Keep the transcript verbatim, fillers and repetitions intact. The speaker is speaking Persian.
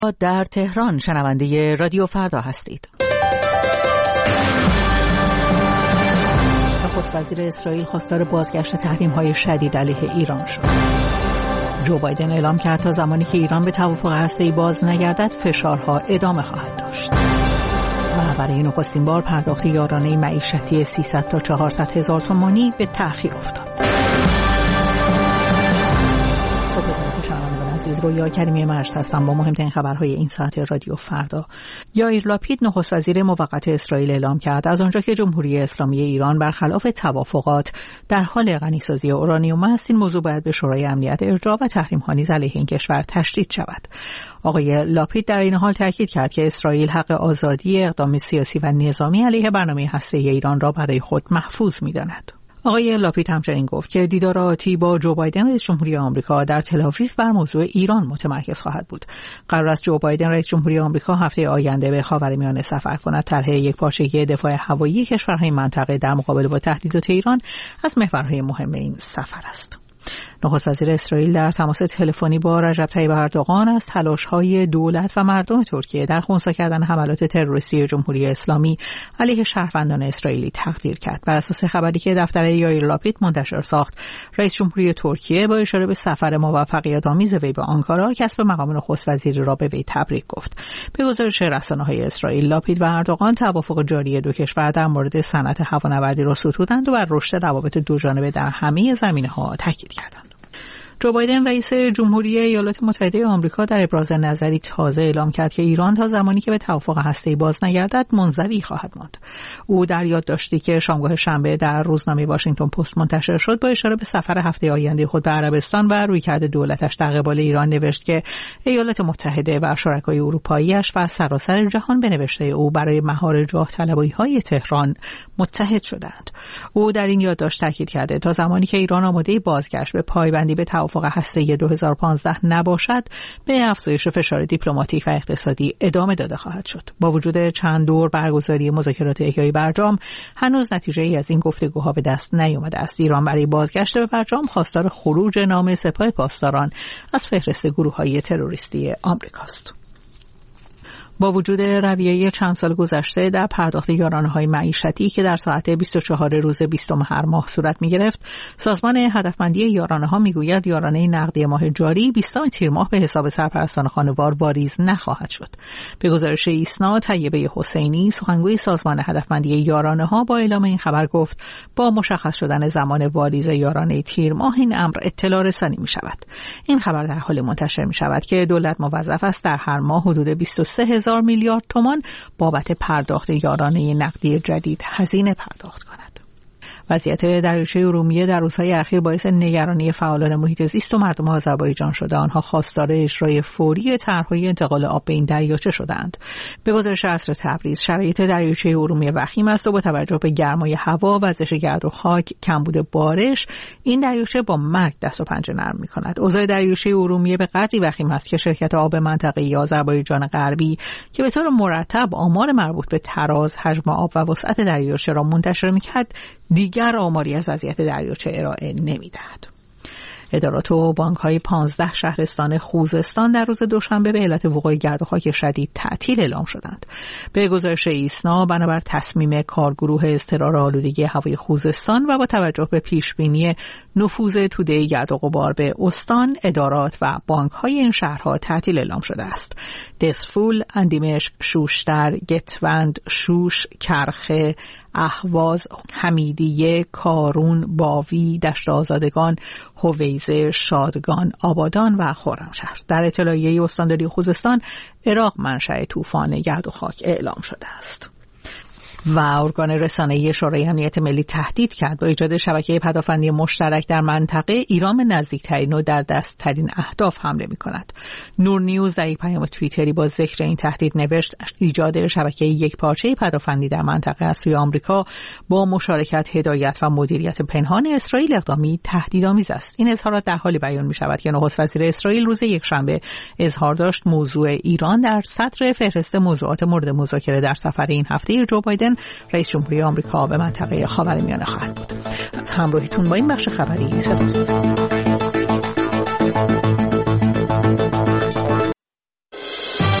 در تهران شنونده رادیو فردا هستید. نخست وزیر اسرائیل خواستار بازگشت تحریم‌های شدید علیه ایران شد. جو بایدن اعلام کرد تا زمانی که ایران به توافق هسته‌ای باز نگردد فشارها ادامه خواهد داشت. و برای نخستین بار پرداخت یارانه معیشتی سیصد تا چهارصد هزار تومانی به تأخیر افتاد. عزیز رویا کریمی مجد هستم با مهمترین خبرهای این ساعت رادیو فردا. یائیر لاپید نخست وزیر موقت اسرائیل اعلام کرد از آنجا که جمهوری اسلامی ایران برخلاف توافقات در حال غنیسازی اورانیوم است، این موضوع باید به شورای امنیت ارجاع و تحریم‌ها نیز علیه این کشور تشدید شود. آقای لاپید در این حال تاکید کرد که اسرائیل حق آزادی اقدام سیاسی و نظامی علیه برنامه هسته‌ای ایران را برای خود محفوظ می‌داند. آقای لاپید همچنین گفت که دیدار آتی با جو بایدن رئیس جمهوری آمریکا در تل‌آویو بر موضوع ایران متمرکز خواهد بود. قرار است جو بایدن رئیس جمهوری آمریکا هفته آینده به خاورمیانه سفر کند. طرح یکپارچگی دفاع هوایی کشورهای منطقه در مقابله با تهدیدات ایران از محورهای مهم این سفر است. نخست وزیر اسرائیل در تماس تلفنی با رجب طیب اردوغان از تلاش‌های دولت و مردم ترکیه در خنثی کردن حملات تروریستی جمهوری اسلامی علیه شهروندان اسرائیلی تقدیر کرد. بر اساس خبری که دفتر یائیر لاپید منتشر ساخت، رئیس جمهوری ترکیه با اشاره به سفر موفقیت‌آمیز وی به آنکارا کسب مقام نخست وزیری را به وی تبریک گفت. به گزارش رسانه‌های اسرائیل، لاپید و اردوغان توافق جاری دو کشور در مورد صنعت هوانوردی را ستودند و بر رشد روابط دوجانبه در همه زمینه‌ها تاکید کردند. جو بایدن رئیس جمهوری ایالات متحده آمریکا در ابراز نظری تازه اعلام کرد که ایران تا زمانی که به توافق هسته‌ای باز نگردد منزوی خواهد ماند. او در یادداشتی که شامگاه شنبه در روزنامه واشنگتن پست منتشر شد با اشاره به سفر هفته آینده خود به عربستان و رویکرد دولتش در قبال ایران نوشت که ایالات متحده و شرکای اروپایی‌اش و سراسر جهان به نوشته او برای مهار جاه طلبی‌های تهران متحد شدند. او در این یادداشت تاکید کرده تا زمانی که ایران آماده بازگشت به پایبندی به توافق هسته‌ای دو هزار و پانزده نباشد، به افزایش فشار دیپلماتیک و اقتصادی ادامه داده خواهد شد. با وجود چند دور برگزاری مذاکرات احیای برجام، هنوز نتیجه‌ای از این گفتگوها به دست نیامده است. ایران برای بازگشت به برجام خواستار خروج نام سپاه پاسداران از فهرست گروه‌های تروریستی آمریکاست. با وجود رویه چند سال گذشته در پرداخت یارانه‌های معیشتی که در ساعت بیست و چهار روز بیستم هر ماه صورت می‌گرفت، سازمان هدفمندی یارانه‌ها می‌گوید یارانه نقدی ماه جاری بیستم تیر ماه به حساب سرپرستان خانوار واریز نخواهد شد. به گزارش ایسنا، طیبه حسینی، سخنگوی سازمان هدفمندی یارانه‌ها، با اعلام این خبر گفت با مشخص شدن زمان واریز یارانه تیر ماه این امر اطلاع رسانی می‌شود. این خبر در حال منتشر می‌شود که دولت موظف است در هر ماه حدود بیست و سه هزار میلیارد تومان بابت پرداخت یارانه نقدی جدید هزینه پرداخت کند. وضعیت دریاچه ارومیه در روزهای اخیر باعث نگرانی فعالان محیط زیست و مردم آذربایجان شده. آنها خواستار اجرای فوری طرح‌های انتقال آب به این دریاچه شدند. به گزارش عصر تبریز، شرایط دریاچه ارومیه وخیم است و با توجه به گرمای هوا، وزش گرد و خاک، کمبود بارش، این دریاچه با مرگ دست و پنجه نرم می‌کند. اوضاع دریاچه ارومیه به قدری وخیم است که شرکت آب منطقه‌ای آذربایجان غربی که به طور مرتب آمار مربوط به تراز، حجم آب و وسعت دریاچه را منتشر می‌کرد، دیگر آماری از وضعیت دریاچه ارائه نمی‌دهد. ادارات و بانک‌های پانزده شهرستان خوزستان در روز دوشنبه به علت وقوع گرد و خاک شدید تعطیل اعلام شدند. به گزارش ایسنا، بنابر تصمیم کارگروه اضطرار آلودگی هوای خوزستان و با توجه به پیشبینی نفوذ توده گرد و غبار به استان، ادارات و بانک‌های این شهرها تعطیل اعلام شده است. دسفول، اندیمشک، شوشتر، گتوند، شوش، کرخه، اهواز، حمیدیه، کارون، باوی، دشت آزادگان، هویزه، شادگان، آبادان و خرمشهر. در اطلاعیه استانداری خوزستان، عراق منشأ طوفان گرد و خاک اعلام شده است. و ارگان رسانه‌ای شورای امنیت ملی تهدید کرد با ایجاد شبکه پدافندی مشترک در منطقه ایران به نزدیکترین و در دستترین اهداف حمله می‌کند. نور نیوز در یک پیام توییتری با ذکر این تهدید نوشت ایجاد شبکه یکپارچه پدافندی در منطقه از سوی آمریکا با مشارکت، هدایت و مدیریت پنهان اسرائیل اقدامی تهدیدآمیز است. این اظهارات در حالی بیان می‌شود که نخست وزیر اسرائیل روز یکشنبه اظهار داشت موضوع ایران در صدر فهرست موضوعات مورد مذاکره در سفر این هفته جو بایدن رئیس جمهوری آمریکا به منطقه خاورمیانه خواهد بود. از همراهیتون با این بخش خبری سپاسگزارم.